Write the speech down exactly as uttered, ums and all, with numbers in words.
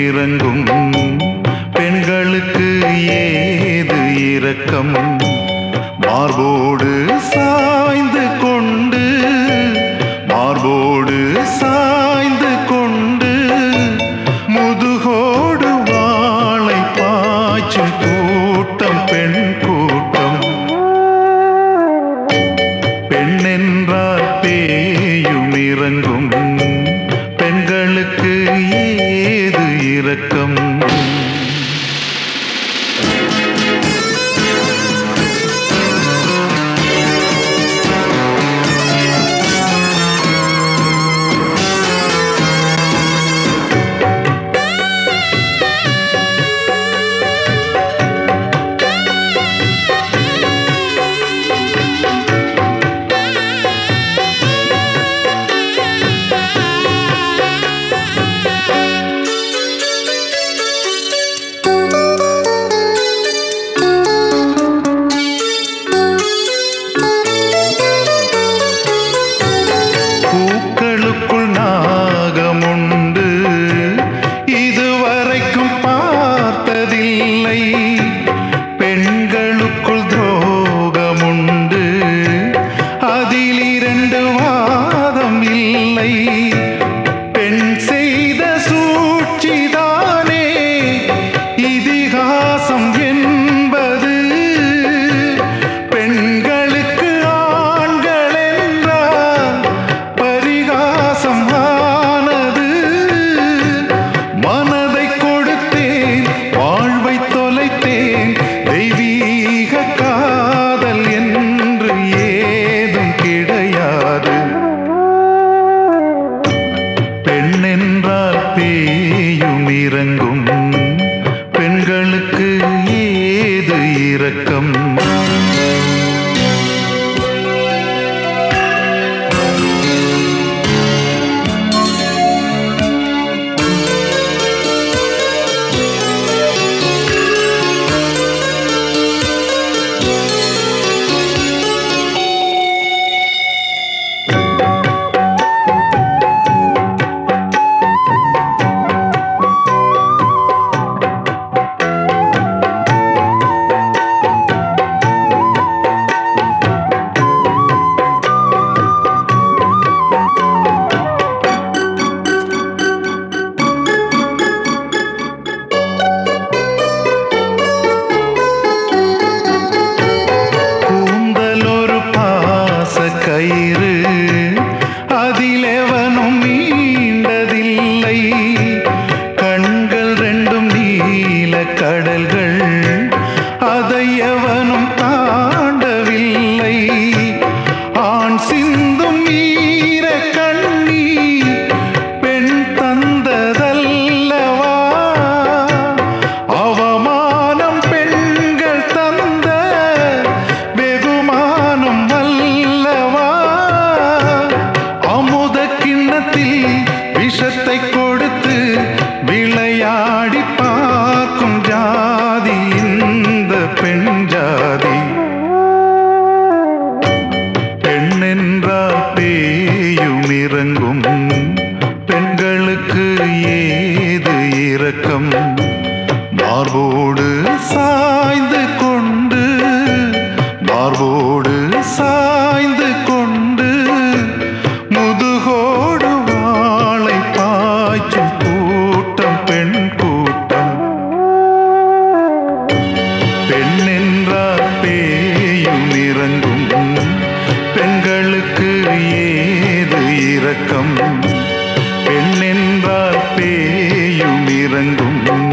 இறங்கும் பெண்களுக்கு ஏது இரக்கம்? மார்போடு சாய்ந்து கொண்டு மார்போடு சாய்ந்து கொண்டு முதுகோடு வாளை பாய்ச்சும் கூட்டம் பெண் கூட்டம். பெண்ணென்றால் பேயும் இறங்கும் பெண்களுக்கு ஏது இரக்கம்? பூக்களுக்குள் நாகமுண்டு, இதுவரைக்கும் பார்த்ததில்லை. பெண்களுக்குள் துரோகமுண்டு, அதில் இரண்டு வாதம் இல்லை. பெண் செய்த சூழ்ச்சிதானே இதிகாசம் என்பது. பெண்களுக்கு ஆண்கள் என்றால் பரிகாசம் ஆனது. மனதை கொடுத்தேன், வாழ்வை தொலைத்தேன், தெய்வீக காதல் என்று ஏதும் கிடையாது. பெண்ணென்றால் பேயும் இறங்கும் பெண்களுக்கு ஏது இரக்கம்? கயிறு அதிலெவனும் மீண்டதில்லை. கண்கள் ரெண்டும் நீல கடல்கள், அதை எவனும் தாண்டவில்லை. ஆண் சிந்தும் ஈர கண்ணீர் பெண் தந்ததல்லவா? அவமானம் பெண்கள் தந்த வெகுமானம் அல்லவா? அமுத கிண்ணத்தில் விஷத்தை கொடுத்து விளையாடி பார்க்கும் ஜாதி இந்த பெண் ஜாதி. பெண்ணென்றால் பேயும் இறங்கும் பெண்களுக்கு ஏது இரக்கம்? மார்போடு சாய்ந்து கொண்டு மார்போடு சாய்ந்து கொண்டு முதுகோடு வாளை பாய்ச்சும் கூட்டம் பெண் கூட்டம். பெண்ணென்றால் பேயும் இறங்கும் பெண்களுக்கு ஏது இரக்கம்? பெண்ணென்றால் பேயும் இறங்கும்